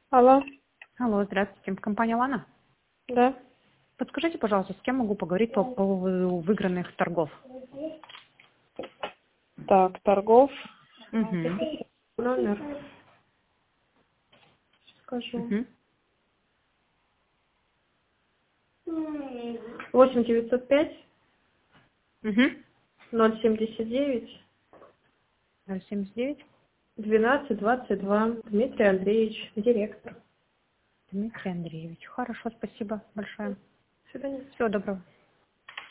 Алло, Алло, здравствуйте. Компания «Лана». да. Подскажите, пожалуйста, с кем могу поговорить по поводу выигранных торгов? Так, торгов. Угу. Номер. Скажу. Угу. 8 905 Угу. 079 079. 12 22. Дмитрий Андреевич, директор. Дмитрий Андреевич. Хорошо, спасибо большое. До свидания. Всего доброго.